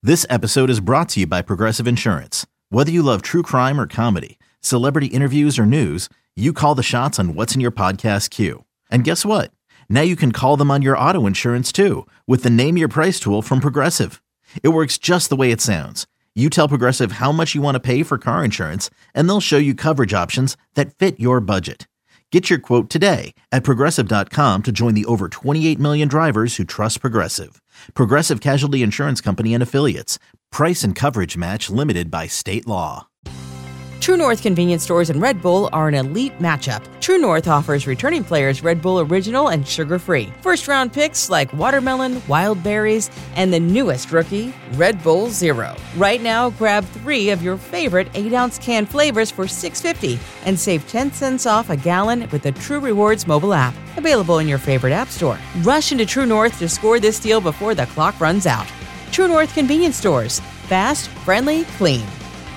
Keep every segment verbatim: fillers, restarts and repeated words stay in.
This episode is brought to you by Progressive Insurance. Whether you love true crime or comedy, celebrity interviews or news, you call the shots on what's in your podcast queue. And guess what? Now you can call them on your auto insurance too with the Name Your Price tool from Progressive. It works just the way it sounds. You tell Progressive how much you want to pay for car insurance, and they'll show you coverage options that fit your budget. Get your quote today at Progressive dot com to join the over twenty-eight million drivers who trust Progressive. Progressive Casualty Insurance Company and Affiliates. Price and coverage match limited by state law. True North convenience stores and Red Bull are an elite matchup. True North offers returning players Red Bull Original and sugar-free. First-round picks like watermelon, wild berries, and the newest rookie, Red Bull Zero. Right now, grab three of your favorite eight-ounce can flavors for six dollars and fifty cents and save ten cents off a gallon with the True Rewards mobile app. Available in your favorite app store. Rush into True North to score this deal before the clock runs out. True North convenience stores. Fast, friendly, clean.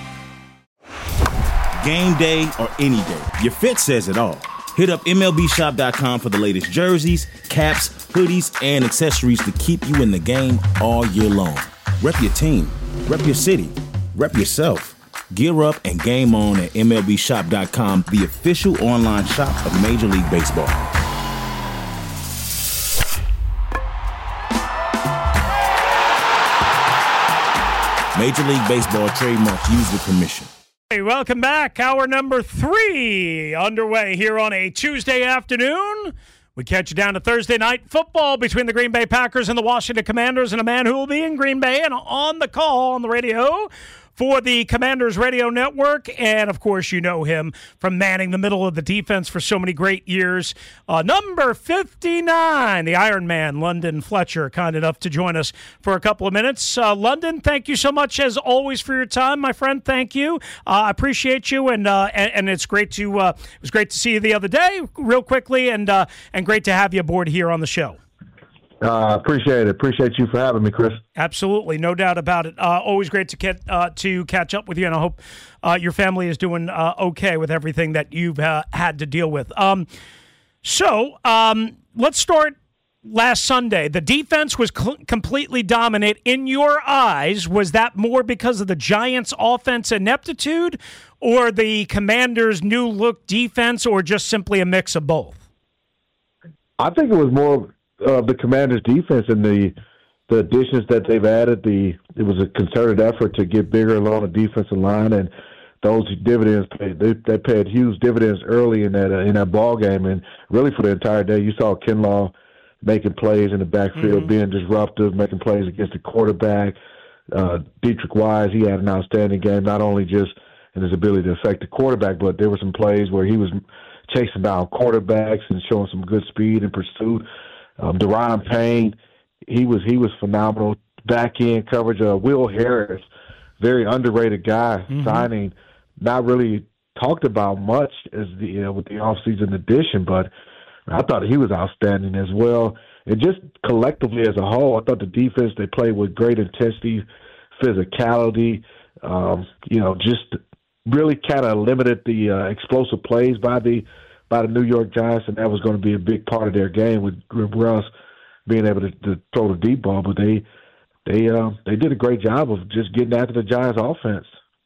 Game day or any day, your fit says it all. Hit up M L B shop dot com for the latest jerseys, caps, hoodies, and accessories to keep you in the game all year long. Rep your team, rep your city, rep yourself. Gear up and game on at M L B shop dot com, the official online shop of Major League Baseball. Major League Baseball trademarks used with permission. Hey, welcome back. Hour number three underway here on a Tuesday afternoon. We catch you down to Thursday night football between the Green Bay Packers and the Washington Commanders, and a man who will be in Green Bay and on the call on the radio for the Commanders Radio Network. And, of course, you know him from manning the middle of the defense for so many great years. Uh, number fifty-nine, the Iron Man, London Fletcher, kind enough to join us for a couple of minutes. Uh, London, thank you so much, as always, for your time, my friend. Thank you. Uh, I appreciate you, and, uh, and and it's great to uh, it was great to see you the other day, real quickly, and uh, and great to have you aboard here on the show. Uh, appreciate it. Appreciate you for having me, Chris. Absolutely, no doubt about it. Uh, always great to get uh, to catch up with you, and I hope uh, your family is doing uh, okay with everything that you've uh, had to deal with. Um, so um, let's start last Sunday. The defense was cl- completely dominant. In your eyes, was that more because of the Giants' offense ineptitude, or the Commanders' new look defense, or just simply a mix of both? I think it was more of the Commanders' defense and the the additions that they've added. The it was a concerted effort to get bigger along the defensive line, and those dividends paid. They, they paid huge dividends early in that uh, in that ball game, and really for the entire day. You saw Kinlaw making plays in the backfield, mm-hmm. being disruptive, making plays against the quarterback. Uh, Dietrich Wise, he had an outstanding game, not only just in his ability to affect the quarterback, but there were some plays where he was chasing down quarterbacks and showing some good speed and pursuit. Um, Deron Payne, he was he was phenomenal. Back end coverage. Uh, Will Harris, very underrated guy, mm-hmm. signing, not really talked about much as the you know, with the offseason addition, but I thought he was outstanding as well. And just collectively as a whole, I thought the defense, they played with great intensity, physicality. Um, you know, just really kind of limited the uh, explosive plays by the. by the New York Giants, and that was going to be a big part of their game with Russ being able to, to throw the deep ball. But they they uh, they did a great job of just getting after the Giants' offense.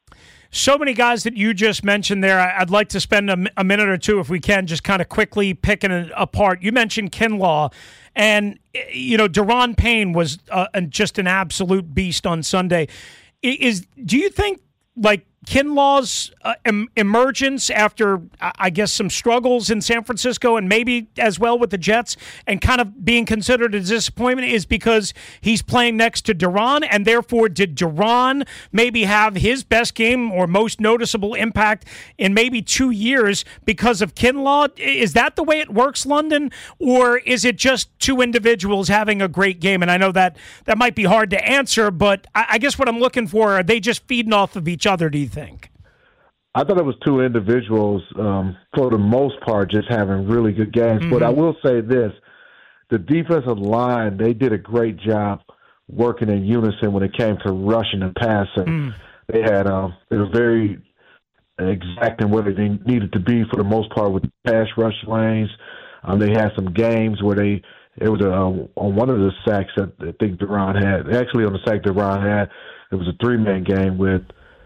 So many guys that you just mentioned there. I'd like to spend a, a minute or two, if we can, just kind of quickly picking it apart. You mentioned Kinlaw, and you know Deron Payne was uh, just an absolute beast on Sunday. Is do you think like Kinlaw's uh, em- emergence after, I guess, some struggles in San Francisco and maybe as well with the Jets and kind of being considered a disappointment is because he's playing next to Deron, and therefore did Deron maybe have his best game or most noticeable impact in maybe two years because of Kinlaw? Is that the way it works, London, or is it just two individuals having a great game? And I know that that might be hard to answer, but I, I guess what I'm looking for, are they just feeding off of each other, do you think? I thought it was two individuals, um, for the most part, just having really good games. Mm-hmm. But I will say this, the defensive line, they did a great job working in unison when it came to rushing and passing. Mm. They had, um, they were very exact in where they needed to be for the most part with the pass rush lanes. Um, they had some games where they, it was a, on one of the sacks that I think Deron had, actually on the sack Deron had, it was a three-man game with,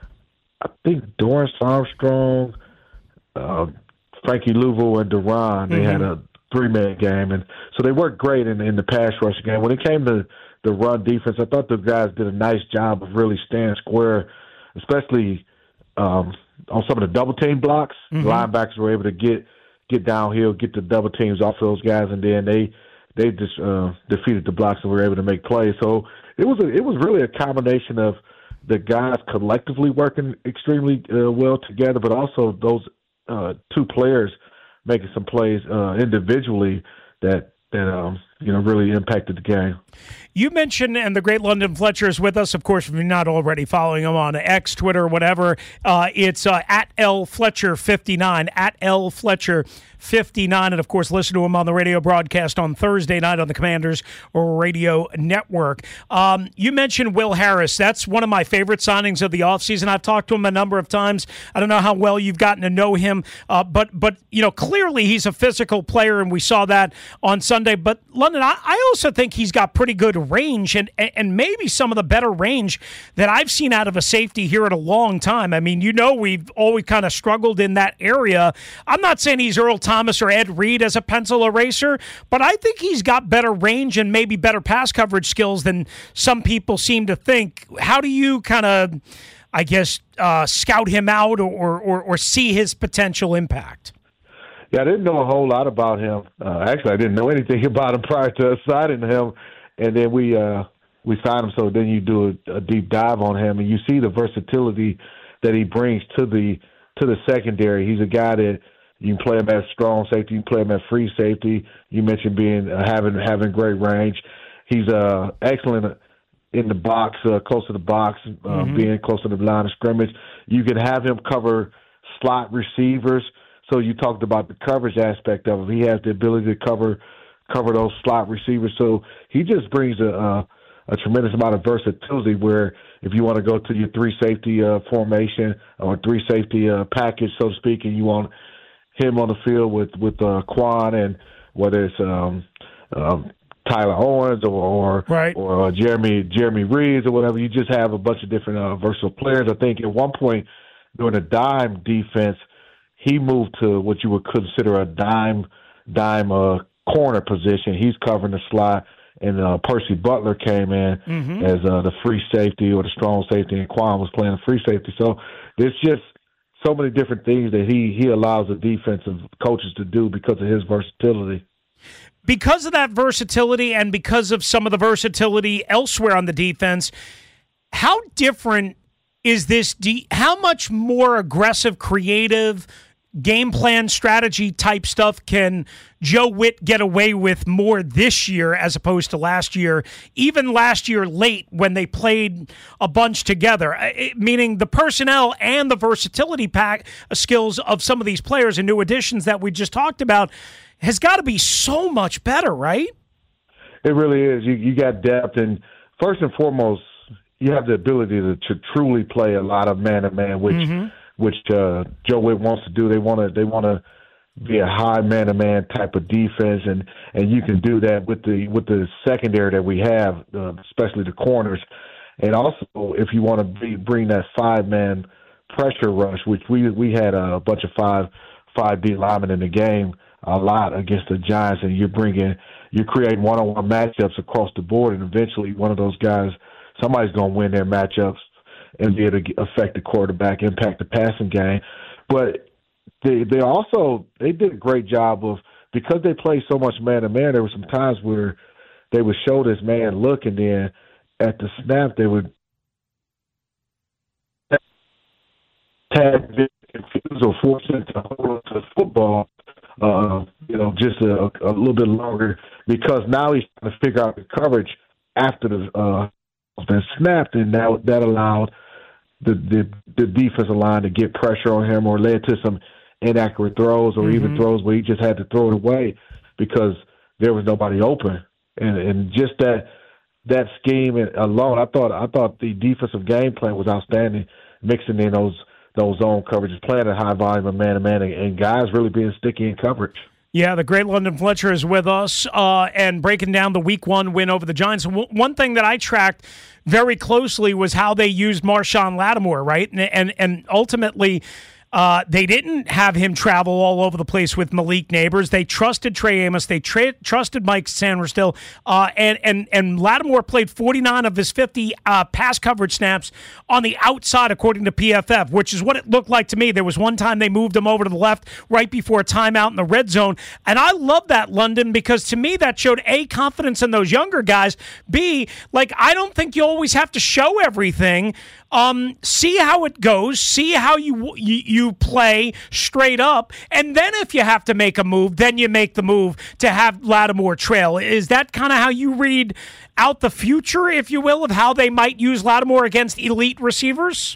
I think, Dorrance Armstrong, uh, Frankie Louisville, and Deron. They mm-hmm. had a three-man game, and so they worked great in, in the pass rush game. When it came to the run defense, I thought the guys did a nice job of really staying square, especially um, on some of the double-team blocks. Mm-hmm. The linebackers were able to get get downhill, get the double teams off those guys, and then they they just uh, defeated the blocks and were able to make plays. So it was a, it was really a combination of the guys collectively working extremely uh, well together, but also those uh, two players making some plays uh, individually that that um, you know really impacted the game. You mentioned, and the great London Fletcher is with us. Of course, if you're not already following him on X, Twitter, whatever, uh, it's uh, at L Fletcher fifty-nine, at L Fletcher fifty-nine, and of course, listen to him on the radio broadcast on Thursday night on the Commanders Radio Network. Um, you mentioned Will Harris. That's one of my favorite signings of the offseason. I've talked to him a number of times. I don't know how well you've gotten to know him, uh, but but you know clearly he's a physical player, and we saw that on Sunday. But London, I, I also think he's got pretty good range, and and maybe some of the better range that I've seen out of a safety here in a long time. I mean, you know, we've always kind of struggled in that area. I'm not saying he's Earl Thomas or Ed Reed as a pencil eraser, but I think he's got better range and maybe better pass coverage skills than some people seem to think. How do you kind of, I guess, uh, scout him out or, or or see his potential impact? Yeah, I didn't know a whole lot about him. Uh, actually, I didn't know anything about him prior to us signing him. And then we uh, we signed him, so then you do a, a deep dive on him, and you see the versatility that he brings to the to the secondary. He's a guy that you can play him as strong safety, you can play him as free safety. You mentioned being uh, having having great range. He's uh, excellent in the box, uh, close to the box, uh, mm-hmm. being close to the line of scrimmage. You can have him cover slot receivers. So you talked about the coverage aspect of it. He has the ability to cover cover those slot receivers. So he just brings a, a, a tremendous amount of versatility where if you want to go to your three safety uh, formation or three safety uh, package, so to speak, and you want him on the field with, with uh, Quan and whether it's um, um, Tyler Owens or or, right. or uh, Jeremy Jeremy Reeves or whatever, you just have a bunch of different uh, versatile players. I think at one point during the dime defense, he moved to what you would consider a dime dime uh, corner position. He's covering the slot, and uh, Percy Butler came in mm-hmm. as uh, the free safety or the strong safety, and Quan was playing the free safety. So there's just so many different things that he he allows the defensive coaches to do because of his versatility. Because of that versatility and because of some of the versatility elsewhere on the defense, how different is this? De- how much more aggressive, creative, game plan strategy type stuff can Joe Witt get away with more this year as opposed to last year, even last year late when they played a bunch together, it, meaning the personnel and the versatility pack uh, skills of some of these players and new additions that we just talked about has got to be so much better, right? It really is. You, you got depth, and first and foremost, you have the ability to, to truly play a lot of man-to-man, which mm-hmm. which uh, Joe Witt wants to do. They want to they want to be a high man-to-man type of defense, and, and you can do that with the with the secondary that we have, uh, especially the corners. And also, if you want to be, bring that five-man pressure rush, which we we had a bunch of five five D linemen in the game a lot against the Giants, and you're bringing you're creating one-on-one matchups across the board, and eventually one of those guys, somebody's going to win their matchups and be able to affect the quarterback, impact the passing game. But they they also they did a great job of, because they play so much man to man, there were some times where they would show this man look, and then at the snap they would tag confused or force it to hold on to the football, uh, you know, just a, a little bit longer, because now he's trying to figure out the coverage after the uh, been snapped, and that that allowed the, the the defensive line to get pressure on him, or led to some inaccurate throws, or mm-hmm. even throws where he just had to throw it away because there was nobody open. And and just that that scheme alone, I thought I thought the defensive game plan was outstanding, mixing in those those zone coverages, playing a high volume of man to man, and guys really being sticky in coverage. Yeah, the great London Fletcher is with us uh, and breaking down the week one win over the Giants. W- one thing that I tracked very closely was how they used Marshon Lattimore, right? And and, and ultimately, uh, they didn't have him travel all over the place with Malik Neighbors. They trusted Trey Amos. They tra- trusted Mike Sandersstill. Uh, and, and, and Lattimore played forty-nine of his fifty uh, pass coverage snaps on the outside, according to P F F, which is what it looked like to me. There was one time they moved him over to the left right before a timeout in the red zone. And I love that, London, because to me that showed, A, confidence in those younger guys. B, like, I don't think you always have to show everything. Um, see how it goes. See how you, you you play straight up, and then if you have to make a move, then you make the move to have Lattimore trail. Is that kind of how you read out the future, if you will, of how they might use Lattimore against elite receivers?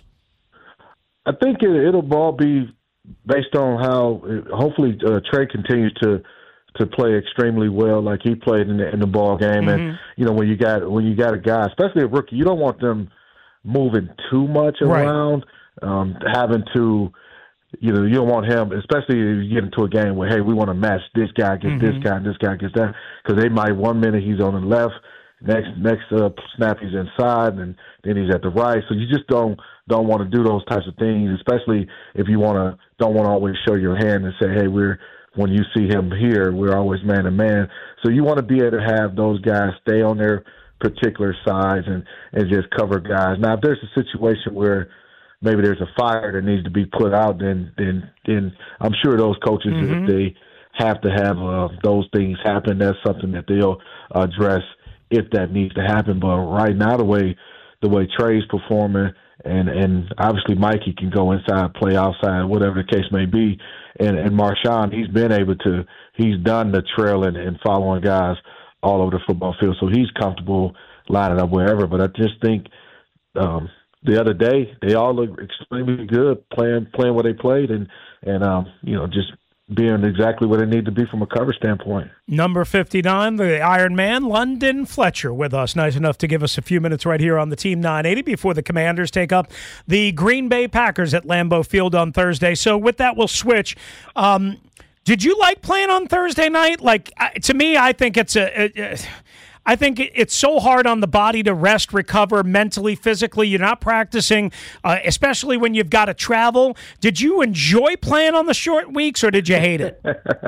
I think it, it'll all be based on how, hopefully, uh, Trey continues to to play extremely well, like he played in the, in the ball game. Mm-hmm. And you know, when you got when you got a guy, especially a rookie, you don't want them moving too much around, right. um, having to, you know, you don't want him, especially if you get into a game where, hey, we want to match this guy against mm-hmm. this guy and this guy against that, because they might, one minute he's on the left, next next uh, snap he's inside, and then he's at the right. So you just don't don't want to do those types of things, especially if you want to don't want to always show your hand and say, hey, we're when you see him here, we're always man to man. So you want to be able to have those guys stay on their particular size and, and just cover guys. Now, if there's a situation where maybe there's a fire that needs to be put out, then then, then I'm sure those coaches, mm-hmm. if they have to have uh, those things happen, that's something that they'll address if that needs to happen. But right now, the way the way Trey's performing, and, and obviously Mikey can go inside, play outside, whatever the case may be, and, and Marshon, he's been able to, he's done the trailing and following guys all over the football field, so he's comfortable lining up wherever. But I just think um, the other day they all look extremely good playing playing what they played, and and um, you know, just being exactly what they need to be from a cover standpoint. Number fifty-nine, the Iron Man, London Fletcher, with us. Nice enough to give us a few minutes right here on the Team nine eighty before the Commanders take up the Green Bay Packers at Lambeau Field on Thursday. So with that, we'll switch. Um, Did you like playing on Thursday night? Like, to me, I think it's a, a, a I think it's so hard on the body to rest, recover mentally, physically. You're not practicing, uh, especially when you've got to travel. Did you enjoy playing on the short weeks, or did you hate it?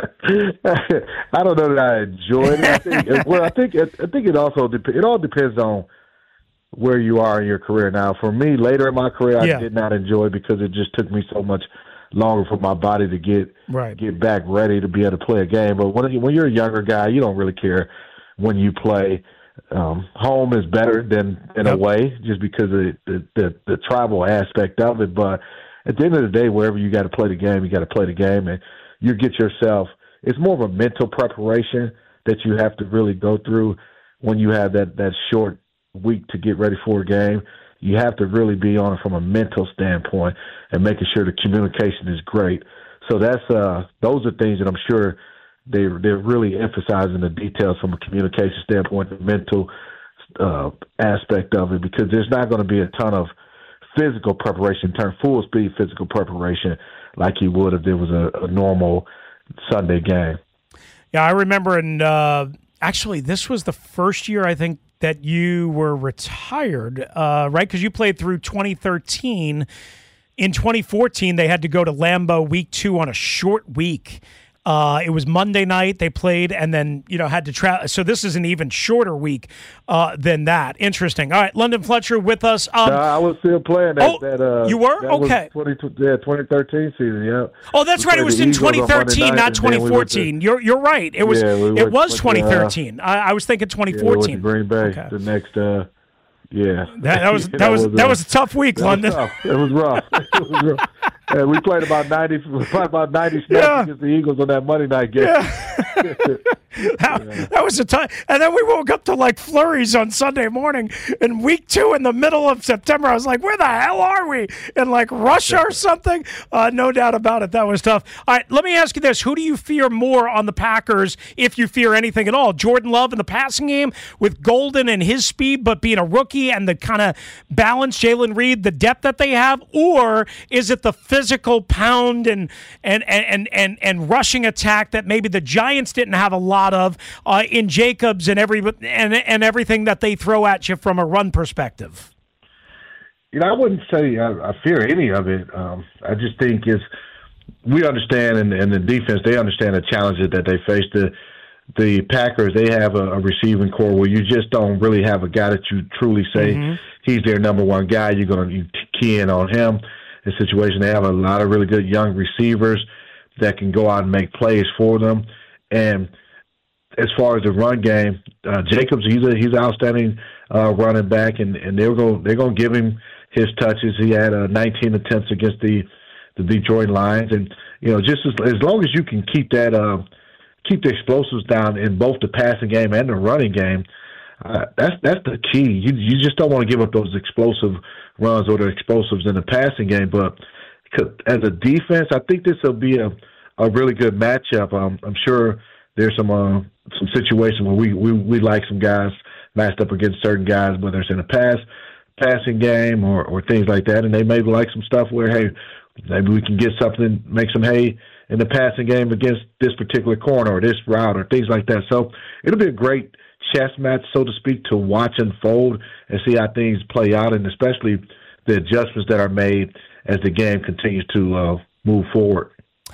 I don't know that I enjoyed it. I think, well, I think it, I think it also dep- it all depends on where you are in your career. Now, for me, later in my career, I yeah. did not enjoy it because it just took me so much longer for my body to get right. get back ready to be able to play a game. But when when you're a younger guy, you don't really care when you play. Um, home is better than than yep. away, just because of the, the, the, the tribal aspect of it. But at the end of the day, wherever you got to play the game, you got to play the game, and you get yourself. It's more of a mental preparation that you have to really go through when you have that, that short week to get ready for a game. You have to really be on it from a mental standpoint and making sure the communication is great. So that's uh, those are things that I'm sure they they're really emphasizing the details from a communication standpoint, the mental uh, aspect of it, because there's not going to be a ton of physical preparation, turn full speed physical preparation like you would if there was a, a normal Sunday game. Yeah, I remember in uh, actually this was the first year I think that you were retired, uh, right? Because you played through twenty thirteen. In twenty fourteen, they had to go to Lambeau week two on a short week. Uh, it was Monday night they played, and then you know had to travel. So this is an even shorter week uh, than that. Interesting. All right, London Fletcher with us. Um, no, I was still playing that. Oh, that, uh, you were that okay. Was twenty, yeah, twenty thirteen season. Yeah. Oh, that's we right. It was in twenty thirteen, not twenty fourteen. We to, you're you're right. It was yeah, we it was to, twenty thirteen. Uh, I, I was thinking twenty fourteen. Yeah, Green Bay. Okay. The next. Uh, Yeah, that, that was that, that was, was that was a tough week, London. Was it was rough. It was rough. And we played about ninety, we played about ninety snaps yeah. against the Eagles on that Monday night game. Yeah. that, yeah. that was a time. And then we woke up to like flurries on Sunday morning in week two in the middle of September. I was like, where the hell are we? In like Russia or something? Uh, no doubt about it. That was tough. All right, let me ask you this. Who do you fear more on the Packers, if you fear anything at all? Jordan Love in the passing game with Golden and his speed, but being a rookie and the kind of balance, Jalen Reed, the depth that they have? Or is it the physical pound and and and and, and rushing attack that maybe the Giants didn't have a lot of uh, in Jacobs and every and and everything that they throw at you from a run perspective? You know, I wouldn't say I, I fear any of it. Um, I just think it's we understand, and, and the defense, they understand the challenges that they face. The the Packers, they have a, a receiving core where you just don't really have a guy that you truly say mm-hmm. he's their number one guy. You're going to key in on him. In the situation, they have a lot of really good young receivers that can go out and make plays for them. And as far as the run game, uh, Jacobs, he's a he's an outstanding uh, running back, and, and they're going they're going to give him his touches. He had uh, nineteen attempts against the the Detroit Lions, and you know, just as, as long as you can keep that uh, keep the explosives down in both the passing game and the running game, uh, that's that's the key. You you just don't want to give up those explosive runs or the explosives in the passing game. But as a defense, I think this will be a, a really good matchup. Um, I'm sure there's some uh, some situations where we, we we like some guys matched up against certain guys, whether it's in a pass passing game or, or things like that, and they may like some stuff where, hey, maybe we can get something, make some hay in the passing game against this particular corner or this route or things like that. So it'll be a great chess match, so to speak, to watch unfold and see how things play out, and especially the adjustments that are made as the game continues to uh, move forward.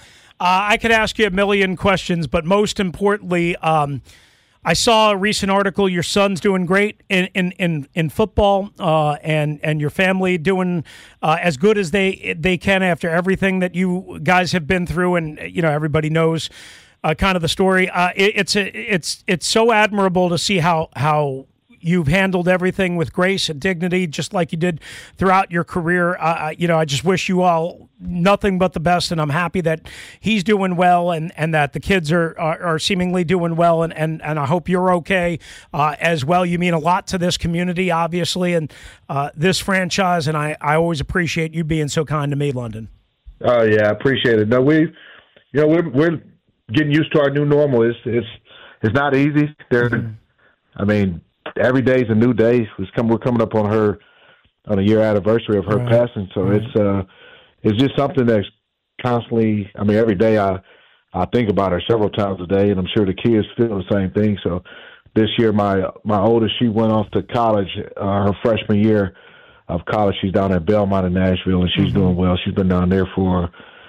Uh, I could ask you a million questions, but most importantly, um, I saw a recent article. Your son's doing great in in in, in football, uh, and and your family doing uh, as good as they they can after everything that you guys have been through, and you know everybody knows uh, kind of the story. Uh, it, it's a, it's it's so admirable to see how how. You've handled everything with grace and dignity, just like you did throughout your career. Uh, you know, I just wish you all nothing but the best, and I'm happy that he's doing well, and, and that the kids are, are, are seemingly doing well, and, and, and I hope you're okay uh, as well. You mean a lot to this community, obviously, and uh, this franchise, and I, I always appreciate you being so kind to me, London. Oh, yeah, I appreciate it. No, we, you know, we're, we're getting used to our new normal. It's, it's, it's not easy. There, mm-hmm. I mean, every day is a new day. It's come, we're coming up on her on a year anniversary of her right. passing, so right. it's uh, it's just something that's constantly. I mean, every day I I think about her several times a day, and I'm sure the kids feel the same thing. So this year, my my oldest, she went off to college uh, her freshman year of college. She's down at Belmont in Nashville, and she's mm-hmm. doing well. She's been down there for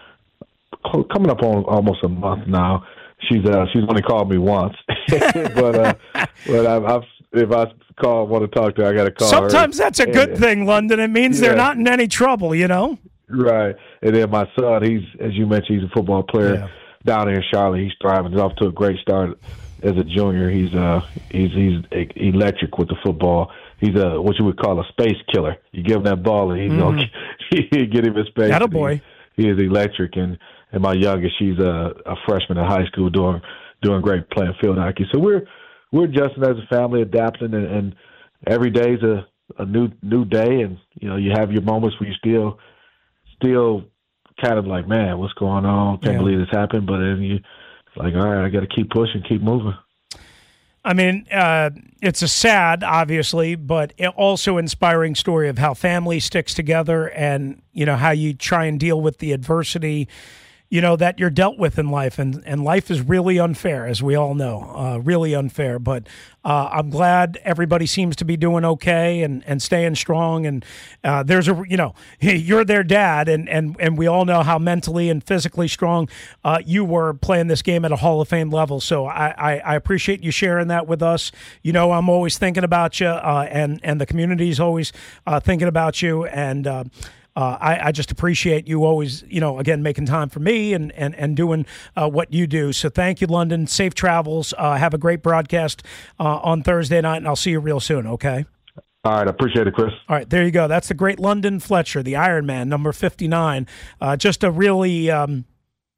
coming up on almost a month now. She's uh, she's only called me once, but uh, but I've, I've if I call want to talk to her, I got to call Sometimes her. Sometimes that's a good and, thing, London. It means yeah. they're not in any trouble, you know. Right, and then my son, he's as you mentioned, he's a football player yeah. down here in Charlotte. He's thriving. He's off to a great start as a junior. He's uh he's he's electric with the football. He's a what you would call a space killer. You give him that ball, and he's mm. gonna he get him in space. That a boy. He, he is electric, and. And my youngest, she's a, a freshman in high school, doing doing great, playing field hockey. So we're we're adjusting as a family, adapting, and, and every day is a, a new new day. And you know, you have your moments where you still still kind of like, man, what's going on? Can't yeah. believe this happened. But then you like, all right, I got to keep pushing, keep moving. I mean, uh, it's a sad, obviously, but also inspiring story of how family sticks together, and you know how you try and deal with the adversity, you know, that you're dealt with in life. And, and life is really unfair, as we all know, uh, really unfair. But uh, I'm glad everybody seems to be doing okay and, and staying strong. And uh, there's a, you know, you're their dad, and, and, and we all know how mentally and physically strong uh, you were playing this game at a Hall of Fame level. So I, I, I appreciate you sharing that with us. You know, I'm always thinking about you, uh, and, and the community's always uh, thinking about you. And, uh, Uh, I, I just appreciate you always, you know, again, making time for me and, and, and doing uh, what you do. So thank you, London. Safe travels. Uh, have a great broadcast uh, on Thursday night, and I'll see you real soon, okay? All right. I appreciate it, Chris. All right. There you go. That's the great London Fletcher, the Iron Man, number fifty-nine. Uh, just a really... Um,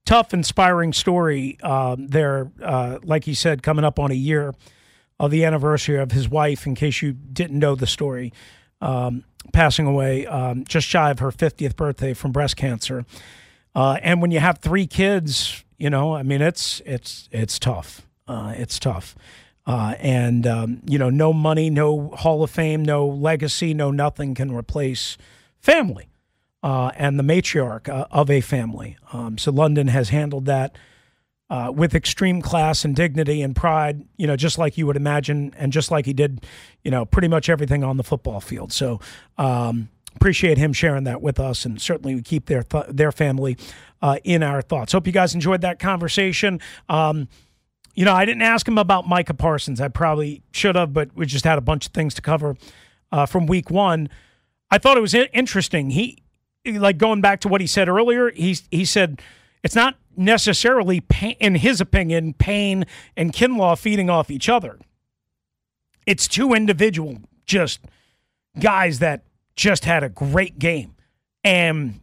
tough, inspiring story um, there. Uh, like he said, coming up on a year of the anniversary of his wife, in case you didn't know the story, um, passing away um, just shy of her fiftieth birthday from breast cancer. Uh, and when you have three kids, you know, I mean, it's it's it's tough. Uh, it's tough. Uh, and, um, you know, no money, no Hall of Fame, no legacy, no nothing can replace family uh, and the matriarch uh, of a family. Um, so London has handled that uh, with extreme class and dignity and pride, you know, just like you would imagine and just like he did, you know, pretty much everything on the football field. So um, appreciate him sharing that with us, and certainly we keep their, th- their family uh, in our thoughts. Hope you guys enjoyed that conversation. Um You know, I didn't ask him about Micah Parsons. I probably should have, but we just had a bunch of things to cover uh, from week one. I thought it was interesting. He, like going back to what he said earlier, he, he said it's not necessarily, Payne, in his opinion, Payne and Kinlaw feeding off each other. It's two individual just guys that just had a great game and,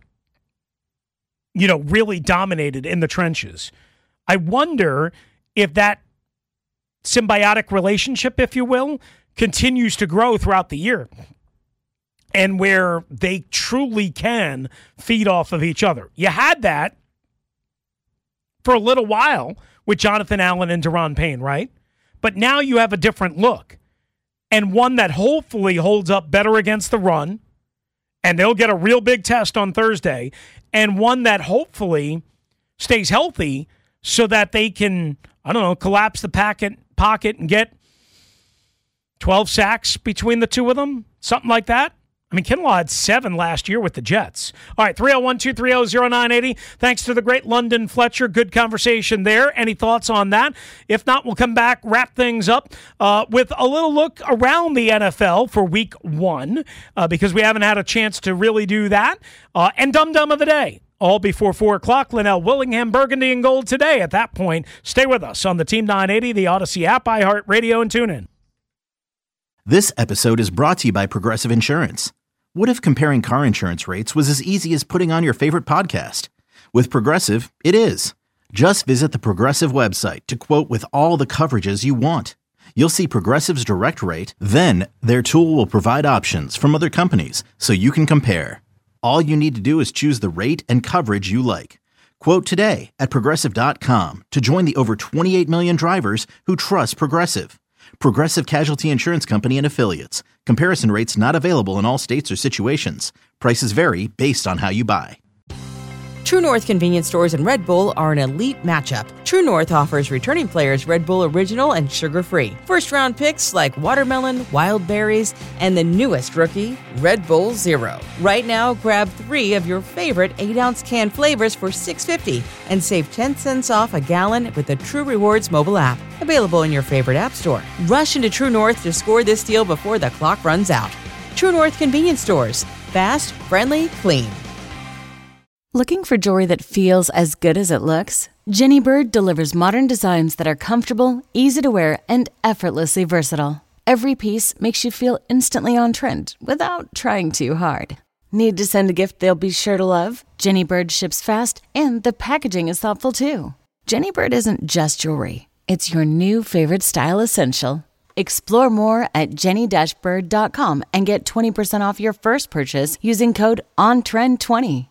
you know, really dominated in the trenches. I wonder if that symbiotic relationship, if you will, continues to grow throughout the year and where they truly can feed off of each other. You had that for a little while with Jonathan Allen and Daron Payne, right? But now you have a different look, and one that hopefully holds up better against the run, and they'll get a real big test on Thursday, and one that hopefully stays healthy so that they can, I don't know, collapse the packet, pocket and get twelve sacks between the two of them, something like that. I mean, Kinlaw had seven last year with the Jets. All right, three oh one, two three oh, oh nine eight oh. Thanks to the great London Fletcher. Good conversation there. Any thoughts on that? If not, we'll come back, wrap things up uh, with a little look around the N F L for week one uh, because we haven't had a chance to really do that. Uh, and Dum Dum of the Day. All before four o'clock. Linnell Willingham, Burgundy and Gold today. At that point, stay with us on the Team nine eighty, the Odyssey app, iHeartRadio, and TuneIn. This episode is brought to you by Progressive Insurance. What if comparing car insurance rates was as easy as putting on your favorite podcast? With Progressive, it is. Just visit the Progressive website to quote with all the coverages you want. You'll see Progressive's direct rate, then their tool will provide options from other companies so you can compare. All you need to do is choose the rate and coverage you like. Quote today at Progressive dot com to join the over twenty-eight million drivers who trust Progressive. Progressive Casualty Insurance Company and Affiliates. Comparison rates not available in all states or situations. Prices vary based on how you buy. True North convenience stores and Red Bull are an elite matchup. True North offers returning players Red Bull Original and sugar-free. First-round picks like watermelon, wild berries, and the newest rookie, Red Bull Zero. Right now, grab three of your favorite eight-ounce can flavors for six dollars and fifty cents and save ten cents off a gallon with the True Rewards mobile app. Available in your favorite app store. Rush into True North to score this deal before the clock runs out. True North convenience stores. Fast, friendly, clean. Looking for jewelry that feels as good as it looks? Jenny Bird delivers modern designs that are comfortable, easy to wear, and effortlessly versatile. Every piece makes you feel instantly on trend without trying too hard. Need to send a gift they'll be sure to love? Jenny Bird ships fast, and the packaging is thoughtful too. Jenny Bird isn't just jewelry. It's your new favorite style essential. Explore more at jenny dash bird dot com and get twenty percent off your first purchase using code on trend twenty.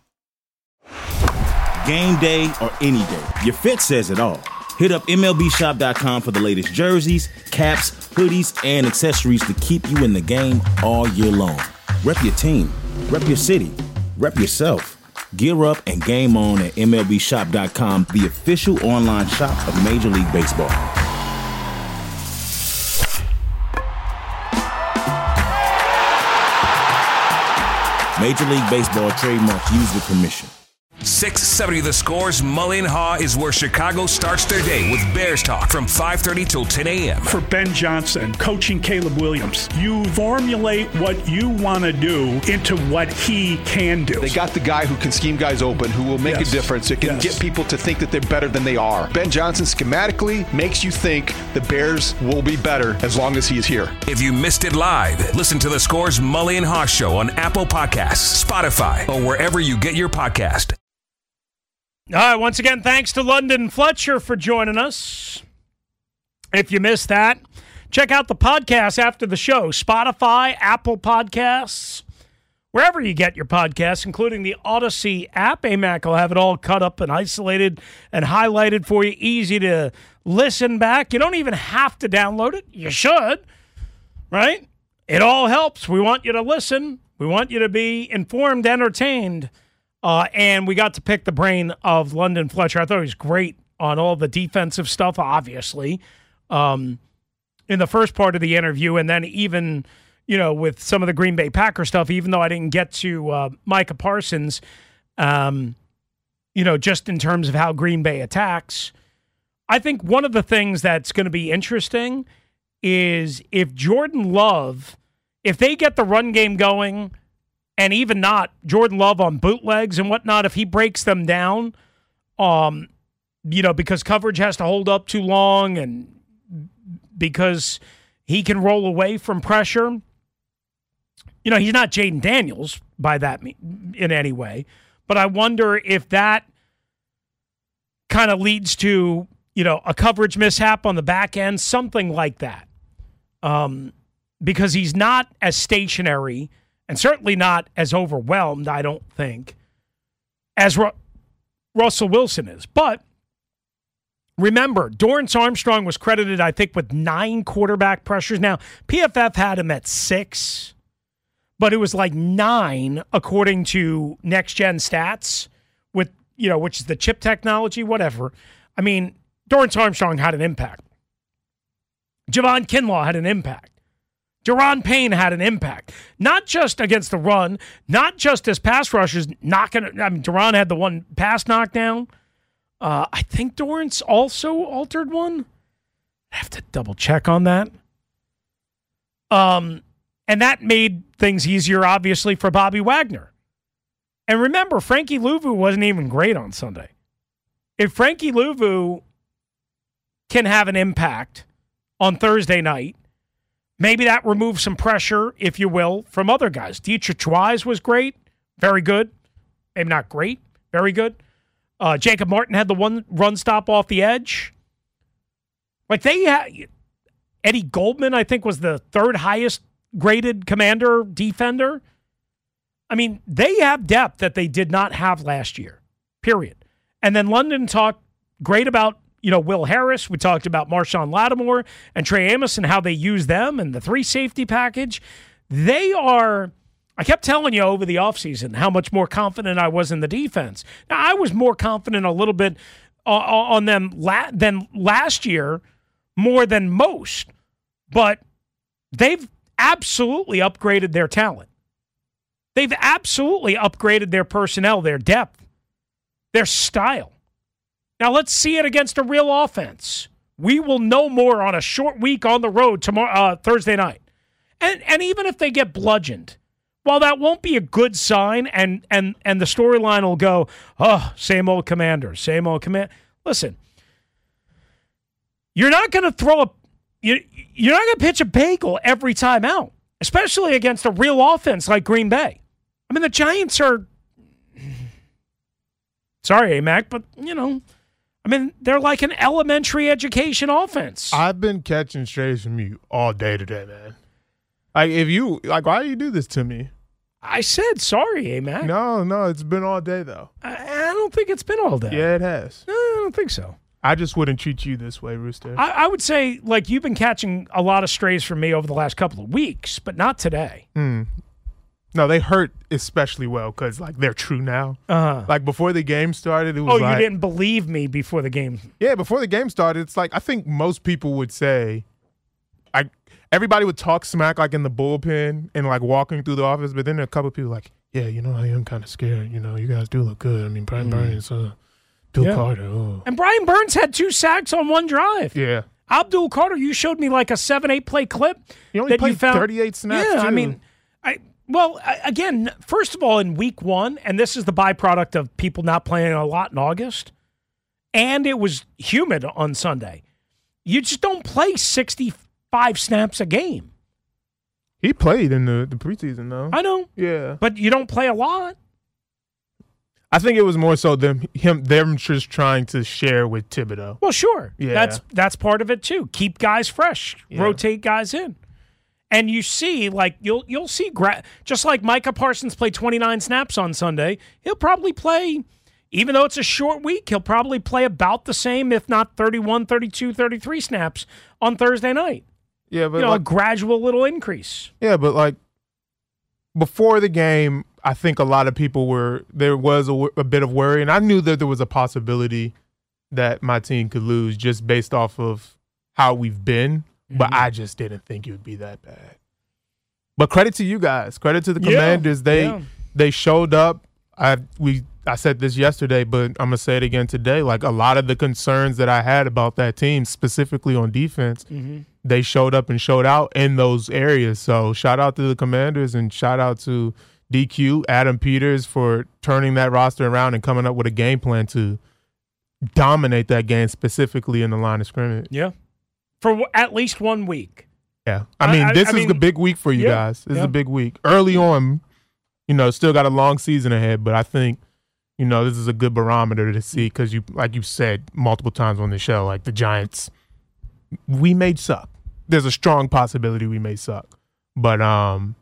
Game day or any day, your fit says it all. Hit up M L B shop dot com for the latest jerseys, caps, hoodies, and accessories to keep you in the game all year long. Rep your team, rep your city, rep yourself. Gear up and game on at M L B shop dot com, the official online shop of Major League Baseball. Major League Baseball trademarks used with permission. six seventy The Score's Mullen Haw is where Chicago starts their day with Bears talk from five thirty till ten a.m. For Ben Johnson, coaching Caleb Williams, you formulate what you want to do into what he can do. They got the guy who can scheme guys open, who will make yes. a difference. It can yes. get people to think that they're better than they are. Ben Johnson schematically makes you think the Bears will be better as long as he is here. If you missed it live, listen to The Score's Mullen Haw Show on Apple Podcasts, Spotify, or wherever you get your podcast. All right, once again, thanks to London Fletcher for joining us. If you missed that, check out the podcast after the show. Spotify, Apple Podcasts, wherever you get your podcasts, including the Odyssey app. A Mac will have it all cut up and isolated and highlighted for you. Easy to listen back. You don't even have to download it. You should, right? It all helps. We want you to listen. We want you to be informed, entertained. Uh, and we got to pick the brain of London Fletcher. I thought he was great on all the defensive stuff, obviously, um, in the first part of the interview. And then even, you know, with some of the Green Bay Packer stuff, even though I didn't get to uh, Micah Parsons, um, you know, just in terms of how Green Bay attacks. I think one of the things that's going to be interesting is if Jordan Love, if they get the run game going, and even not Jordan Love on bootlegs and whatnot, if he breaks them down, um, you know, because coverage has to hold up too long and because he can roll away from pressure. You know, he's not Jaden Daniels by that in any way, but I wonder if that kind of leads to, you know, a coverage mishap on the back end, something like that. Um, because he's not as stationary and certainly not as overwhelmed, I don't think, as Ru- Russell Wilson is. But remember, Dorrance Armstrong was credited, I think, with nine quarterback pressures. Now, P F F had him at six, but it was like nine according to Next Gen Stats, with you know, which is the chip technology, whatever. I mean, Dorrance Armstrong had an impact. Javon Kinlaw had an impact. Daron Payne had an impact, not just against the run, not just as pass rushers knocking. I mean, Daron had the one pass knockdown. Uh, I think Dorrance also altered one. I have to double check on that. Um, and that made things easier, obviously, for Bobby Wagner. And remember, Frankie Louvu wasn't even great on Sunday. If Frankie Louvu can have an impact on Thursday night, maybe that removes some pressure, if you will, from other guys. Dietrich Wise was great. Very good. Maybe not great. Very good. Uh, Jacob Martin had the one run stop off the edge. Like they had, Eddie Goldman, I think, was the third highest graded commander defender. I mean, they have depth that they did not have last year, period. And then London talked great about, you know, Will Harris. We talked about Marshawn Lattimore and Trey Amos and how they use them and the three safety package. They are, I kept telling you over the offseason how much more confident I was in the defense. Now, I was more confident a little bit on them la- than last year, more than most. But they've absolutely upgraded their talent. They've absolutely upgraded their personnel, their depth, their style. Now, let's see it against a real offense. We will know more on a short week on the road tomorrow, uh, Thursday night. And and even if they get bludgeoned, while that won't be a good sign and and and the storyline will go, oh, same old Commanders, same old command. Listen, you're not going to throw a you you're not going to pitch a bagel every time out, especially against a real offense like Green Bay. I mean, the Giants are sorry, A-Mac, but you know. I mean, they're like an elementary education offense. I've been catching strays from you all day today, man. Like, if you, like, why do you do this to me? I said sorry, A-Mac. No, no, it's been all day, though. I, I don't think it's been all day. Yeah, it has. No, I don't think so. I just wouldn't treat you this way, Rooster. I, I would say, like, you've been catching a lot of strays from me over the last couple of weeks, but not today. Hmm. No, they hurt especially well because, like, they're true now. Uh-huh. Like, before the game started, it was oh, like... Oh, you didn't believe me before the game. Yeah, before the game started, it's like, I think most people would say, I everybody would talk smack, like, in the bullpen and, like, walking through the office, but then there are a couple of people like, yeah, you know, I am kind of scared. You know, you guys do look good. I mean, Brian mm. Burns, uh, Bill yeah. Carter. Oh. And Brian Burns had two sacks on one drive. Yeah. Abdul Carter, you showed me, like, a seven, eight play clip. He only that played you found. thirty-eight snaps, Yeah, too. I mean, I... Well, again, first of all, in week one, and this is the byproduct of people not playing a lot in August, and it was humid on Sunday. You just don't play sixty-five snaps a game. He played in the, the preseason, though. I know. Yeah. But you don't play a lot. I think it was more so them him them just trying to share with Thibodeau. Well, sure. Yeah. That's that's part of it too. Keep guys fresh. Yeah. Rotate guys in. And you see, like, you'll you'll see, gra- just like Micah Parsons played twenty-nine snaps on Sunday, he'll probably play, even though it's a short week, he'll probably play about the same, if not thirty-one, thirty-two, thirty-three snaps on Thursday night. Yeah, but you know, like, a gradual little increase. Yeah, but like before the game, I think a lot of people were, there was a, a bit of worry, and I knew that there was a possibility that my team could lose just based off of how we've been, mm-hmm. but I just didn't think it would be that bad. But credit to you guys. Credit to the Commanders. Yeah, they yeah. they showed up. I we I said this yesterday, but I'm going to say it again today. Like, a lot of the concerns that I had about that team, specifically on defense, mm-hmm. they showed up and showed out in those areas. So shout out to the Commanders and shout out to D Q, Adam Peters, for turning that roster around and coming up with a game plan to dominate that game, specifically in the line of scrimmage. Yeah. For w- at least one week. Yeah. I mean, I, this I is mean, a big week for you yeah, guys. This yeah. is a big week. Early on, you know, still got a long season ahead, but I think, you know, this is a good barometer to see because, you, like you said multiple times on the show, like the Giants, we may suck. There's a strong possibility we may suck. But um,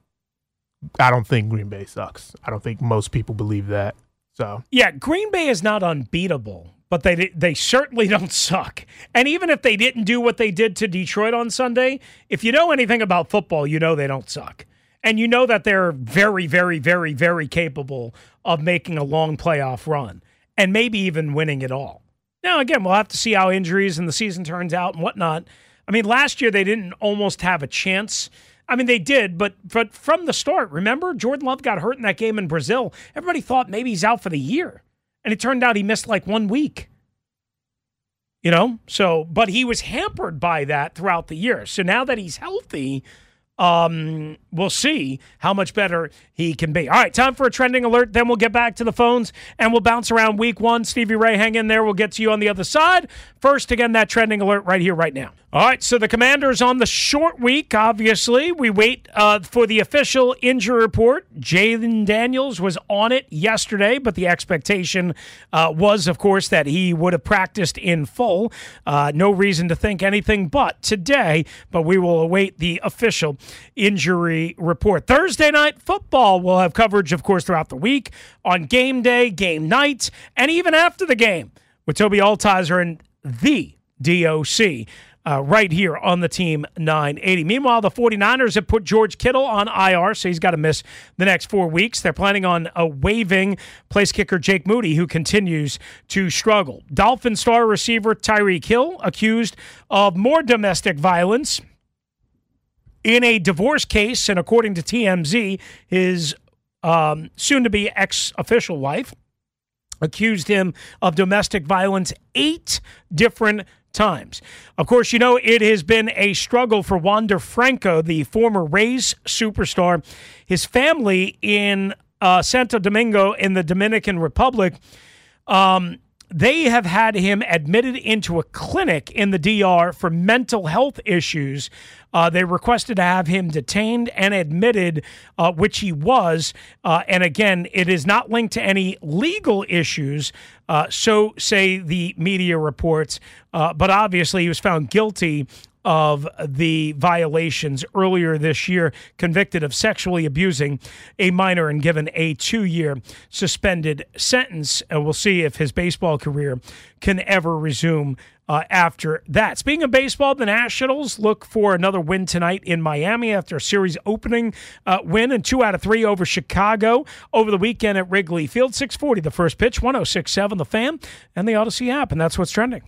I don't think Green Bay sucks. I don't think most people believe that. So yeah, Green Bay is not unbeatable, but they they certainly don't suck. And even if they didn't do what they did to Detroit on Sunday, if you know anything about football, you know they don't suck. And you know that they're very, very, very, very capable of making a long playoff run and maybe even winning it all. Now, again, we'll have to see how injuries and the season turns out and whatnot. I mean, last year they didn't almost have a chance. I mean, they did, but, but from the start, remember? Jordan Love got hurt in that game in Brazil. Everybody thought maybe he's out for the year. And it turned out he missed like one week. You know? So, but he was hampered by that throughout the year. So now that he's healthy, Um, we'll see how much better he can be. All right, time for a trending alert. Then we'll get back to the phones and we'll bounce around week one. Stevie Ray, hang in there. We'll get to you on the other side. First, again, that trending alert right here, right now. All right, so the Commanders on the short week, obviously. We wait uh, for the official injury report. Jayden Daniels was on it yesterday, but the expectation uh, was, of course, that he would have practiced in full. Uh, no reason to think anything but today, but we will await the official injury report. Thursday night football will have coverage, of course, throughout the week, on game day, game night, and even after the game with Toby Altizer and the D O C. Uh, right here on the Team nine eighty. Meanwhile, the 49ers have put George Kittle on I R, so he's got to miss the next four weeks. They're planning on uh, waiving place kicker Jake Moody, who continues to struggle. Dolphin star receiver Tyreek Hill accused of more domestic violence in a divorce case, and according to T M Z, his um, soon-to-be ex-official wife accused him of domestic violence eight different times. Of course, you know, it has been a struggle for Wander Franco, the former Rays superstar. His family in uh, Santo Domingo in the Dominican Republic, um, they have had him admitted into a clinic in the D R for mental health issues. Uh, they requested to have him detained and admitted, uh, which he was. Uh, and again, it is not linked to any legal issues, uh, so say the media reports. Uh, but obviously, he was found guilty of the violations earlier this year, convicted of sexually abusing a minor and given a two-year suspended sentence. And we'll see if his baseball career can ever resume uh, after that. Speaking of baseball, the Nationals look for another win tonight in Miami after a series opening uh, win and two out of three over Chicago over the weekend at Wrigley Field. six forty the first pitch, one oh six point seven The Fan, and the Odyssey app, and that's what's trending.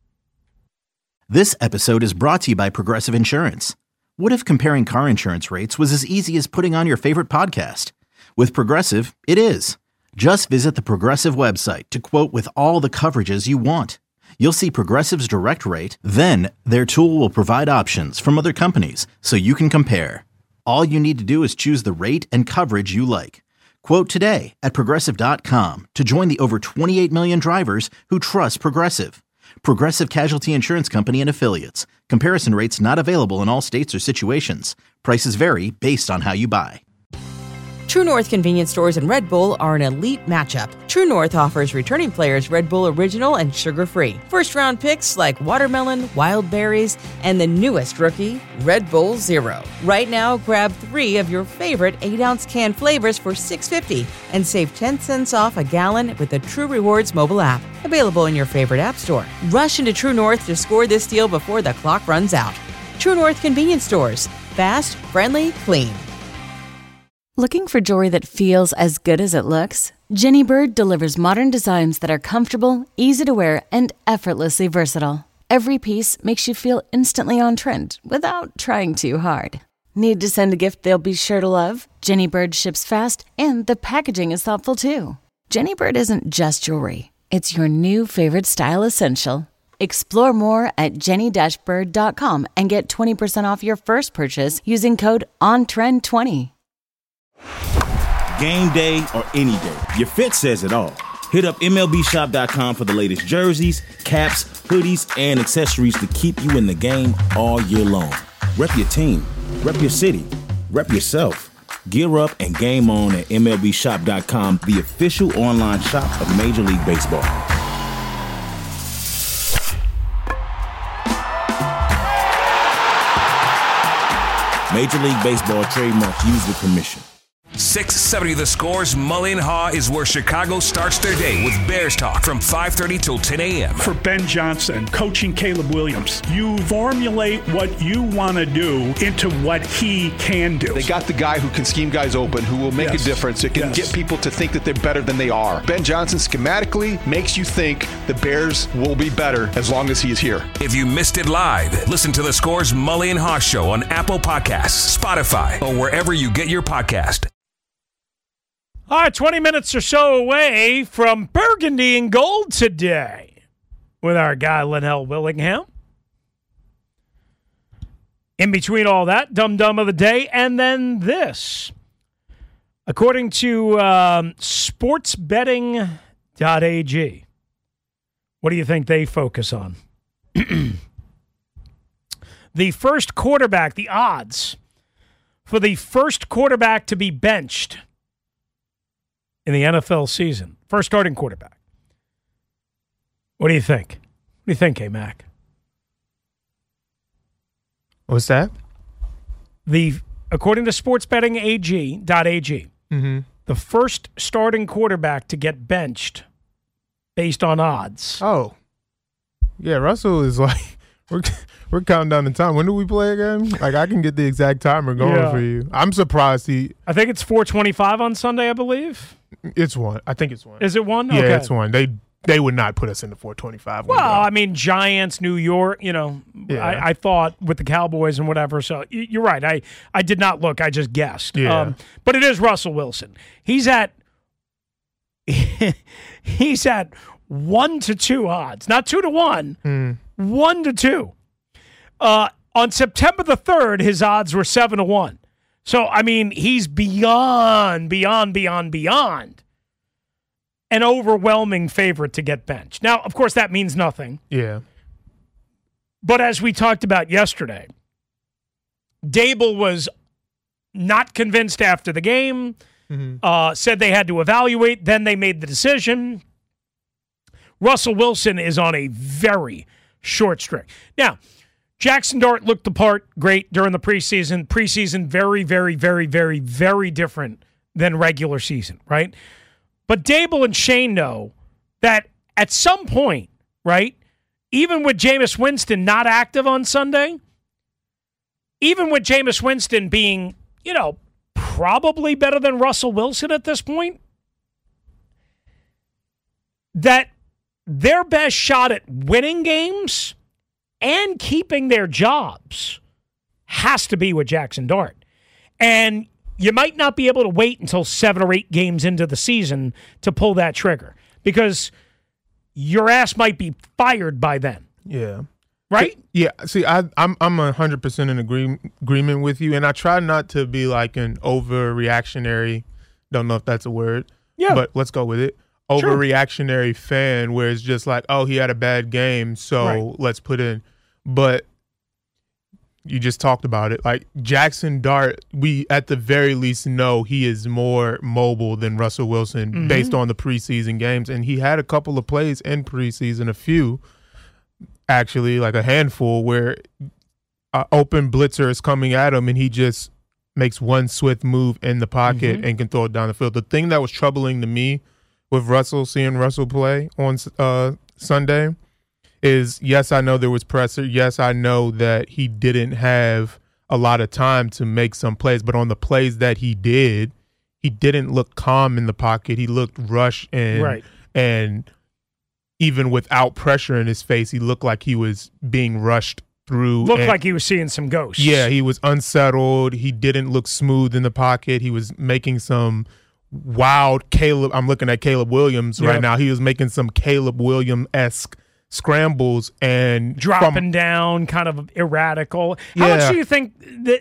This episode is brought to you by Progressive Insurance. What if comparing car insurance rates was as easy as putting on your favorite podcast? With Progressive, it is. Just visit the Progressive website to quote with all the coverages you want. You'll see Progressive's direct rate, then their tool will provide options from other companies so you can compare. All you need to do is choose the rate and coverage you like. Quote today at Progressive dot com to join the over twenty-eight million drivers who trust Progressive. Progressive Casualty Insurance Company and Affiliates. Comparison rates not available in all states or situations. Prices vary based on how you buy. True North convenience stores and Red Bull are an elite matchup. True North offers returning players Red Bull Original and sugar-free. First-round picks like watermelon, wild berries, and the newest rookie, Red Bull Zero. Right now, grab three of your favorite eight-ounce can flavors for six dollars and fifty cents and save ten cents off a gallon with the True Rewards mobile app. Available in your favorite app store. Rush into True North to score this deal before the clock runs out. True North convenience stores. Fast, friendly, clean. Looking for jewelry that feels as good as it looks? Jenny Bird delivers modern designs that are comfortable, easy to wear, and effortlessly versatile. Every piece makes you feel instantly on trend without trying too hard. Need to send a gift they'll be sure to love? Jenny Bird ships fast, and the packaging is thoughtful too. Jenny Bird isn't just jewelry. It's your new favorite style essential. Explore more at jenny dash bird dot com and get twenty percent off your first purchase using code on trend twenty. Game day or any day, your fit says it all. Hit up M L B shop dot com for the latest jerseys, caps, hoodies, and accessories to keep you in the game all year long. Rep your team, rep your city, rep yourself. Gear up and game on at M L B shop dot com, the official online shop of Major League Baseball. Major League Baseball trademark used with permission. six seventy The Score's Mully and Haw is where Chicago starts their day with Bears talk from five thirty till ten a.m. For Ben Johnson, coaching Caleb Williams, you formulate what you want to do into what he can do. They got the guy who can scheme guys open, who will make yes. a difference. It can yes. get people to think that they're better than they are. Ben Johnson schematically makes you think the Bears will be better as long as he is here. If you missed it live, listen to The Score's Mully and Haw show on Apple Podcasts, Spotify, or wherever you get your podcast. All right, twenty minutes or so away from Burgundy and Gold today with our guy, Linnell Willingham. In between all that, Dum Dum of the Day, and then this. According to um, sports betting dot a g, what do you think they focus on? The first quarterback, the odds for the first quarterback to be benched in the N F L season. First starting quarterback. What do you think? What do you think, A-Mac? What's that? The according to sports betting dot a g, mm-hmm. the first starting quarterback to get benched based on odds. Oh. Yeah, Russell is like, we're, we're counting down the time. When do we play again? Like, I can get the exact timer going yeah. for you. I'm surprised he... I think it's four twenty-five on Sunday, I believe. It's one. I think it's one. Is it one? Yeah, okay. it's one. They they would not put us in the four twenty-five. Well, I mean, Giants, New York, you know, yeah. I, I thought with the Cowboys and whatever. So you're right. I, I did not look. I just guessed. Yeah. Um, but it is Russell Wilson. He's at he's at one to two odds, not two to one, mm. one to two. Uh, on September the third, his odds were seven to one. So, I mean, he's beyond, beyond, beyond, beyond an overwhelming favorite to get benched. Now, of course, that means nothing. Yeah. But as we talked about yesterday, Dable was not convinced after the game, mm-hmm. uh, said they had to evaluate, then they made the decision. Russell Wilson is on a very short streak. Now, Jackson Dart looked the part great during the preseason. Preseason, very, very, very, very, very different than regular season, right? But Dable and Shane know that at some point, right, even with Jameis Winston not active on Sunday, even with Jameis Winston being, you know, probably better than Russell Wilson at this point, that their best shot at winning games and keeping their jobs has to be with Jackson Dart. And you might not be able to wait until seven or eight games into the season to pull that trigger because your ass might be fired by then. Yeah. Right? Yeah. See, I, I'm I'm one hundred percent in agree, agreement with you, and I try not to be like an overreactionary, don't know if that's a word, yeah. but let's go with it. Overreactionary sure. fan where it's just like, oh, he had a bad game, so right. let's put in. But you just talked about it. Like Jackson Dart, we at the very least know he is more mobile than Russell Wilson mm-hmm. based on the preseason games. And he had a couple of plays in preseason, a few, actually, like a handful, where an open blitzer is coming at him and he just makes one swift move in the pocket mm-hmm. and can throw it down the field. The thing that was troubling to me with Russell, seeing Russell play on uh, Sunday, is yes, I know there was pressure. Yes, I know that he didn't have a lot of time to make some plays, but on the plays that he did, he didn't look calm in the pocket. He looked rushed, and right. and even without pressure in his face, he looked like he was being rushed through. Looked and, like he was seeing some ghosts. Yeah, he was unsettled. He didn't look smooth in the pocket. He was making some wild Caleb. I'm looking at Caleb Williams right yep. now. He was making some Caleb Williams-esque scrambles and dropping from, down, kind of erratical. How yeah. much do you think,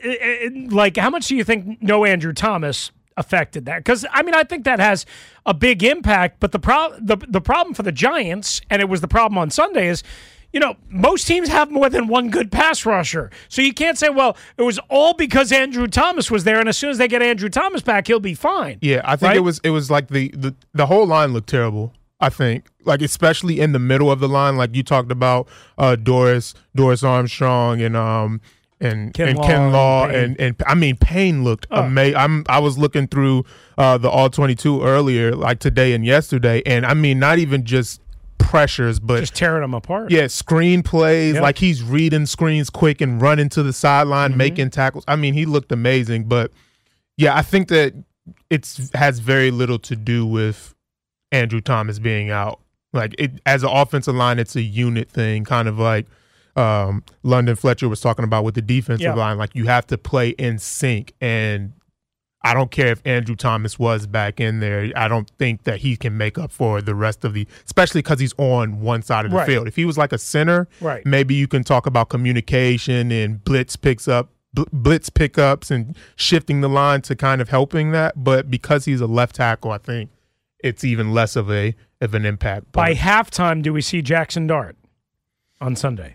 like, how much do you think no Andrew Thomas affected that? Because, I mean, I think that has a big impact, but the, pro- the, the problem for the Giants, and it was the problem on Sunday, is, you know, most teams have more than one good pass rusher. So you can't say, well, it was all because Andrew Thomas was there, and as soon as they get Andrew Thomas back, he'll be fine. Yeah, I think right? it was it was like the, the, the whole line looked terrible. I think, like, especially in the middle of the line, like you talked about uh, Doris, Doris Armstrong, and um and Ken and Law, Ken Law, and, and, and I mean Payne looked oh. amazing. I'm I was looking through uh, the All twenty-two earlier, like today and yesterday, and I mean not even just pressures, but just tearing them apart. Yeah, screen plays, yep. like he's reading screens quick and running to the sideline, mm-hmm. making tackles. I mean, he looked amazing, but yeah, I think that it's has very little to do with Andrew Thomas being out. Like, it, as an offensive line, it's a unit thing, kind of like um, London Fletcher was talking about with the defensive yeah. line. Like, you have to play in sync, and I don't care if Andrew Thomas was back in there. I don't think that he can make up for the rest of the – especially because he's on one side of the right. field. If he was like a center, right. maybe you can talk about communication and blitz picks up, blitz pickups and shifting the line to kind of helping that. But because he's a left tackle, I think – it's even less of a of an impact. By halftime, do we see Jackson Dart on Sunday?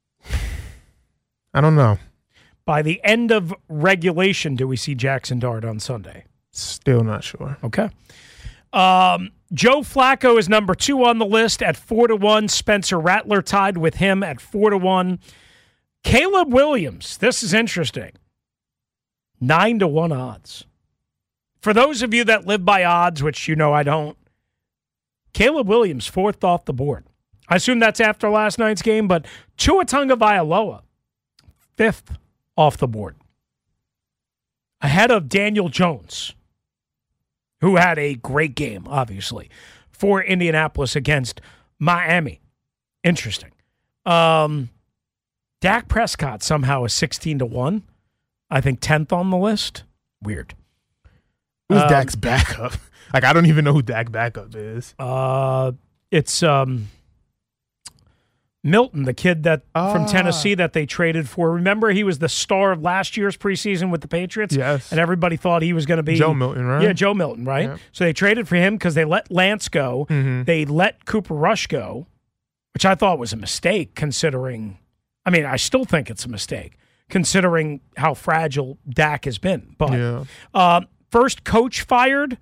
I don't know. By the end of regulation, do we see Jackson Dart on Sunday? Still not sure. Okay. Um, Joe Flacco is number two on the list at four to one. Spencer Rattler tied with him at four to one. Caleb Williams, this is interesting. Nine to one odds. For those of you that live by odds, which you know I don't, Caleb Williams, fourth off the board. I assume that's after last night's game, but Tua Tagovailoa, fifth off the board. Ahead of Daniel Jones, who had a great game, obviously, for Indianapolis against Miami. Interesting. Um, Dak Prescott somehow is sixteen to one. I think tenth on the list. Weird. Who's um, Dak's backup? Like, I don't even know who Dak backup is. Uh, it's um, Milton, the kid that ah. from Tennessee that they traded for. Remember, he was the star of last year's preseason with the Patriots? Yes. And everybody thought he was going to be... Joe Milton, right? Yeah, Joe Milton, right? Yep. So they traded for him because they let Lance go. Mm-hmm. They let Cooper Rush go, which I thought was a mistake considering... I mean, I still think it's a mistake considering how fragile Dak has been. But... Yeah. Uh, First coach fired,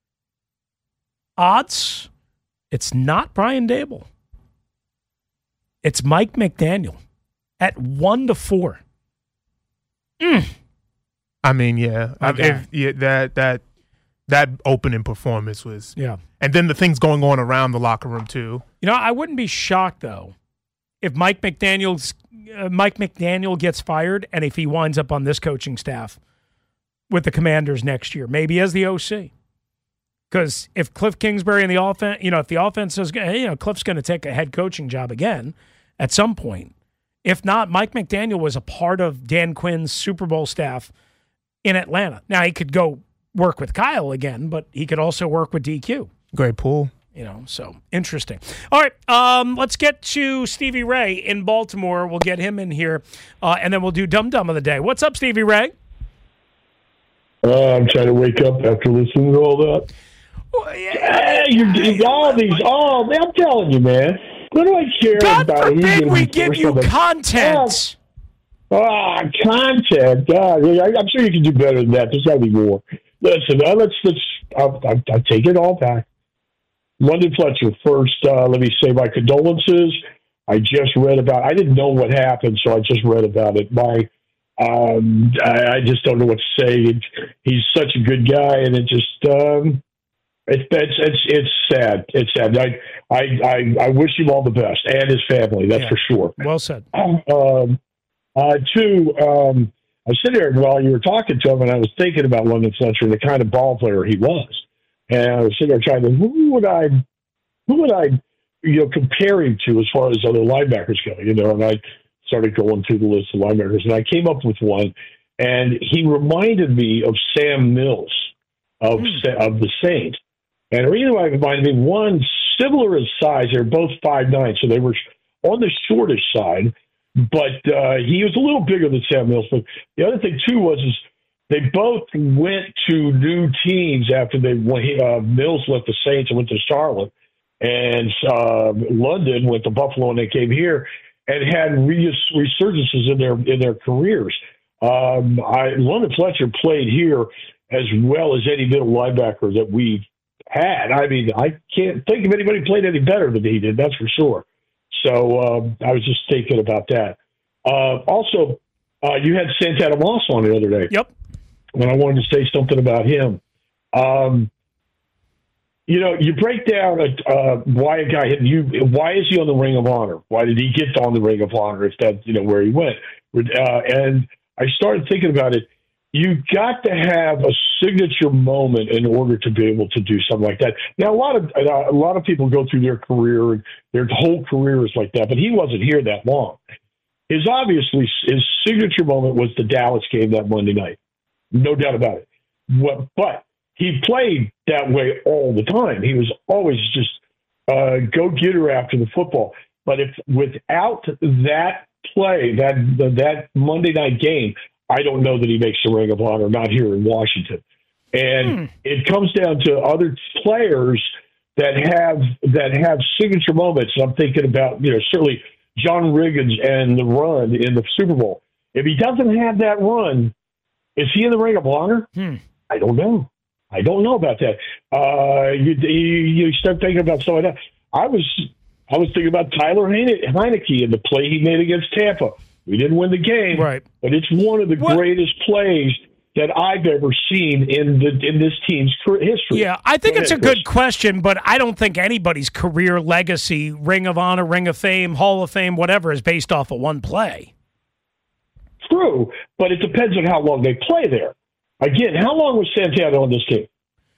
odds, it's not Brian Daboll. It's Mike McDaniel at one to four. Mm. I mean, yeah. Okay. If, yeah, that that that opening performance was yeah. And then the things going on around the locker room too. You know, I wouldn't be shocked though if Mike McDaniel's uh, Mike McDaniel gets fired and if he winds up on this coaching staff with the Commanders next year, maybe as the O C. Because if Cliff Kingsbury and the offense, you know, if the offense is, you know, Cliff's going to take a head coaching job again at some point. If not, Mike McDaniel was a part of Dan Quinn's Super Bowl staff in Atlanta. Now, he could go work with Kyle again, but he could also work with D Q. Great pool. You know, so interesting. All right, um, let's get to Stevie Ray in Baltimore. We'll get him in here, uh, and then we'll do Dum Dum of the Day. What's up, Stevie Ray? Uh, I'm trying to wake up after listening to all that. Well, yeah, yeah, you're, you're all these, oh, man, I'm telling you, man. What do I care God about? forbid we give you content. Ah, content. God, I, I'm sure you can do better than that. There's got to be more. Listen, uh, let's let's. I'll, I'll, I'll take it all back. London Fletcher. First, uh, let me say my condolences. I just read about. I didn't know what happened, so I just read about it. My, um, I, I just don't know what to say. It, he's such a good guy, and it just. Um, It's it's it's it's sad. It's sad. I I I, I wish him all the best and his family. That's yeah. for sure. Well said. Um, uh, two. Um, I was sitting there while you were talking to him, and I was thinking about London Fletcher and the kind of ball player he was. And I was sitting there trying to who would I who would I you know compare him to as far as other linebackers go. You know, and I started going through the list of linebackers, and I came up with one, and he reminded me of Sam Mills of mm. of the Saints. And the reason why it reminded me, one, similar in size. They're both five nine, so they were on the shortish side. But uh, he was a little bigger than Sam Mills. But the other thing, too, was is they both went to new teams after they uh, Mills left the Saints and went to Charlotte. And uh, London went to Buffalo, and they came here and had res- resurgences in their in their careers. Um, I, London Fletcher played here as well as any middle linebacker that we've had. I mean, I can't think of anybody who played any better than he did, that's for sure. So um, I was just thinking about that. Uh, also, uh, you had Santana Moss on the other day. Yep. And I wanted to say something about him. Um, you know, you break down uh, why a guy, you, why is he on the Ring of Honor? Why did he get on the Ring of Honor if that's, you know, where he went? Uh, and I started thinking about it. You got to have a signature moment in order to be able to do something like that. Now, a lot of uh, a lot of people go through their career, and their whole career is like that. But he wasn't here that long. His obviously his signature moment was the Dallas game that Monday night, no doubt about it. What, but he played that way all the time. He was always just uh, go getter after the football. But if without that play, that that Monday night game, I don't know that he makes the Ring of Honor, not here in Washington. And hmm. it comes down to other players that have that have signature moments. And I'm thinking about, you know, certainly John Riggins and the run in the Super Bowl. If he doesn't have that run, is he in the Ring of Honor? Hmm. I don't know. I don't know about that. Uh, you, you you start thinking about something like that. I was I was thinking about Tyler Heineke and the play he made against Tampa. We didn't win the game, right? But it's one of the what? greatest plays that I've ever seen in the in this team's history. Yeah, I think Go it's ahead, a good Chris. question, but I don't think anybody's career legacy, Ring of Honor, Ring of Fame, Hall of Fame, whatever, is based off of one play. True, but it depends on how long they play there. Again, how long was Santana on this team?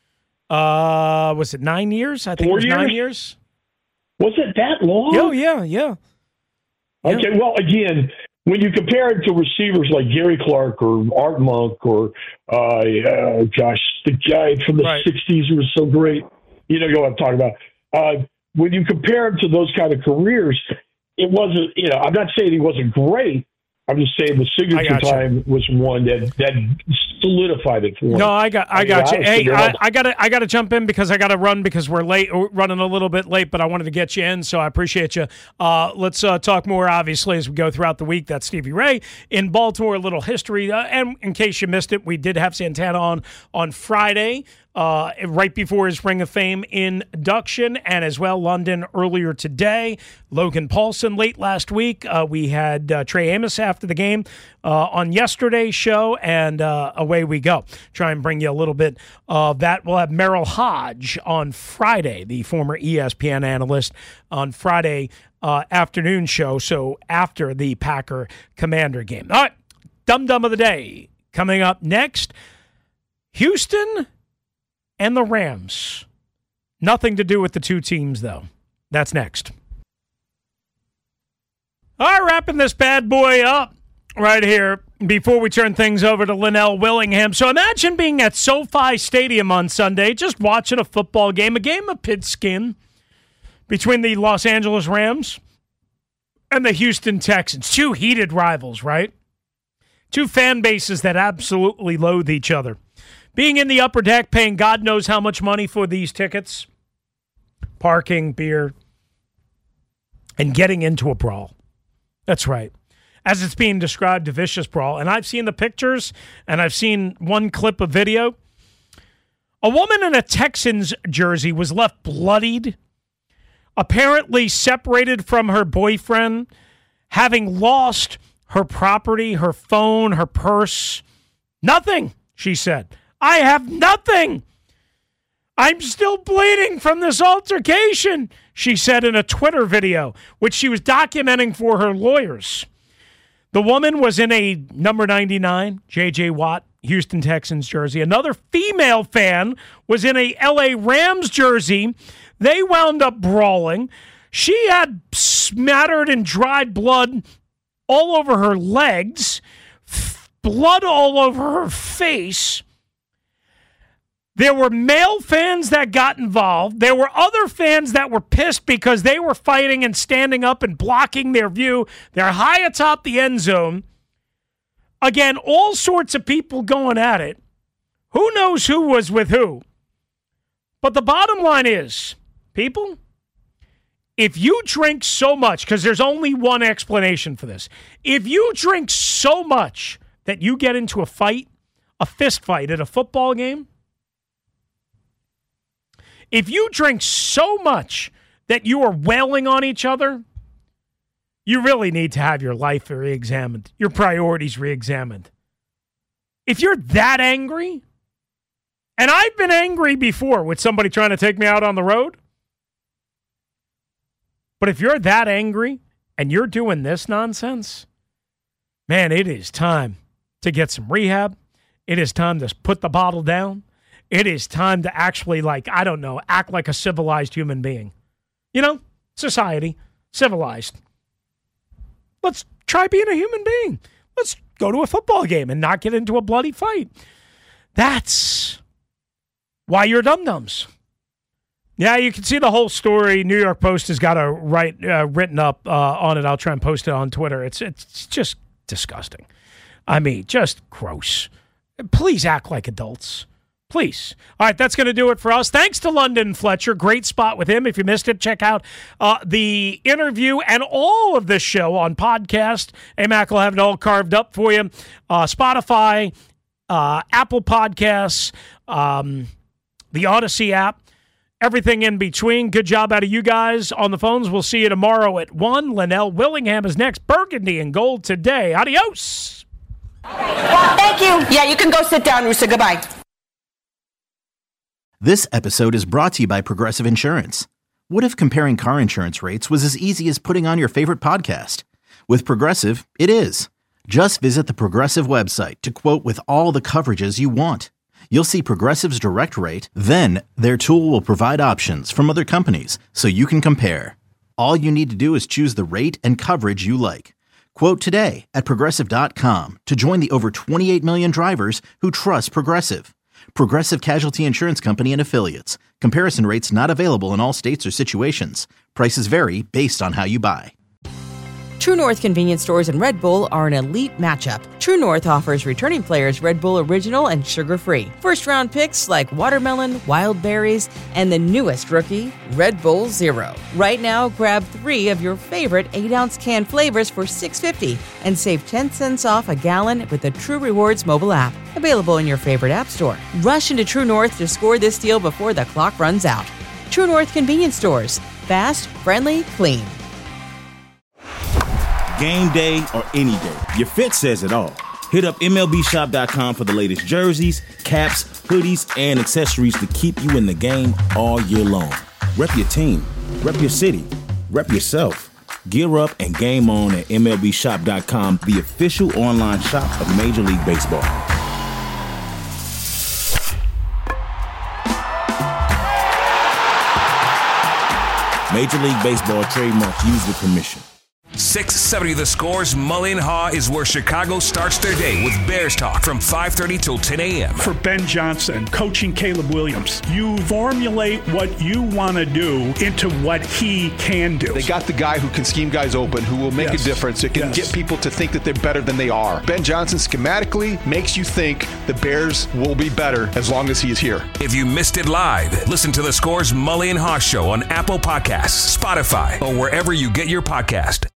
Uh, was it nine years? I think Four it was years? nine years. Was it that long? Oh, yeah, yeah. Okay, yeah. Well, again, when you compare it to receivers like Gary Clark or Art Monk or, uh, uh, gosh, the guy from the right. sixties who was so great, you know what I'm talking about. Uh, when you compare him to those kind of careers, it wasn't, you know, I'm not saying he wasn't great. I'm just saying the signature time was one that, that solidified it for him. No, I got, I got I you. Hey, I, I got to, I got to jump in because I got to run because we're late, we're running a little bit late. But I wanted to get you in, so I appreciate you. Uh, let's uh, talk more, obviously, as we go throughout the week. That's Stevie Ray in Baltimore. A little history, uh, and in case you missed it, we did have Santana on on Friday. Uh, right before his Ring of Fame induction, and as well London earlier today. Logan Paulson late last week. Uh, we had uh, Trey Amos after the game uh, on yesterday's show, and uh, away we go. Try and bring you a little bit of that. We'll have Merrill Hodge on Friday, the former E S P N analyst, on Friday uh, afternoon show, so after the Packer-Commander game. All right, Dum-Dum of the Day coming up next. Houston and the Rams. Nothing to do with the two teams, though. That's next. All right, wrapping this bad boy up right here before we turn things over to Linnell Willingham. So imagine being at SoFi Stadium on Sunday, just watching a football game, a game of pigskin between the Los Angeles Rams and the Houston Texans. Two heated rivals, right? Two fan bases that absolutely loathe each other. Being in the upper deck, paying God knows how much money for these tickets, parking, beer, and getting into a brawl. That's right. as it's being described, a vicious brawl. And I've seen the pictures, and I've seen one clip of video. A woman in a Texans jersey was left bloodied, apparently separated from her boyfriend, having lost her property, her phone, her purse. Nothing, she said. I have nothing. I'm still bleeding from this altercation, she said in a Twitter video, which she was documenting for her lawyers. The woman was in a number ninety-nine, J J Watt, Houston Texans jersey. Another female fan was in a L A Rams jersey. They wound up brawling. She had smattered and dried blood all over her legs, blood all over her face. There were male fans that got involved. There were other fans that were pissed because they were fighting and standing up and blocking their view. They're high atop the end zone. Again, all sorts of people going at it. Who knows who was with who? But the bottom line is, people, if you drink so much, because there's only one explanation for this, if you drink so much that you get into a fight, a fist fight at a football game, if you drink so much that you are wailing on each other, you really need to have your life re-examined, your priorities re-examined. If you're that angry, and I've been angry before with somebody trying to take me out on the road, but if you're that angry and you're doing this nonsense, man, it is time to get some rehab. It is time to put the bottle down. It is time to actually, like, I don't know, act like a civilized human being. You know, society, civilized. Let's try being a human being. Let's go to a football game and not get into a bloody fight. That's why you're dum-dums. Yeah, you can see the whole story. New York Post has got a write uh, written up uh, on it. I'll try and post it on Twitter. It's it's just disgusting. I mean, just gross. Please act like adults. Please. All right, that's going to do it for us. Thanks to London Fletcher. Great spot with him. If you missed it, check out uh, the interview and all of this show on podcast. A-Mac will have it all carved up for you. Uh, Spotify, uh, Apple Podcasts, um, the Odyssey app, everything in between. Good job out of you guys on the phones. We'll see you tomorrow at one. Linnell Willingham is next. Burgundy and gold today. Adios. Well, thank you. Yeah, you can go sit down, Rooster. Goodbye. This episode is brought to you by Progressive Insurance. What if comparing car insurance rates was as easy as putting on your favorite podcast? With Progressive, it is. Just visit the Progressive website to quote with all the coverages you want. You'll see Progressive's direct rate, then their tool will provide options from other companies so you can compare. All you need to do is choose the rate and coverage you like. Quote today at Progressive dot com to join the over twenty-eight million drivers who trust Progressive. Progressive Casualty Insurance Company and Affiliates. Comparison rates not available in all states or situations. Prices vary based on how you buy. True North convenience stores and Red Bull are an elite matchup. True North offers returning players Red Bull Original and sugar-free. First-round picks like watermelon, wild berries, and the newest rookie, Red Bull Zero. Right now, grab three of your favorite eight-ounce can flavors for six dollars and fifty cents and save ten cents off a gallon with the True Rewards mobile app. Available in your favorite app store. Rush into True North to score this deal before the clock runs out. True North convenience stores. Fast, friendly, clean. Game day or any day, your fit says it all. Hit up M L B shop dot com for the latest jerseys, caps, hoodies, and accessories to keep you in the game all year long. Rep your team, rep your city, rep yourself. Gear up and game on at M L B shop dot com, the official online shop of Major League Baseball. Major League Baseball trademarks used with permission. six seventy The Score's Mullen Haw is where Chicago starts their day with Bears Talk from five thirty till ten a.m. For Ben Johnson, coaching Caleb Williams, you formulate what you want to do into what he can do. They got the guy who can scheme guys open, who will make yes. a difference. It can yes. get people to think that they're better than they are. Ben Johnson schematically makes you think the Bears will be better as long as he is here. If you missed it live, listen to The Score's Mullen Haw Show on Apple Podcasts, Spotify, or wherever you get your podcast.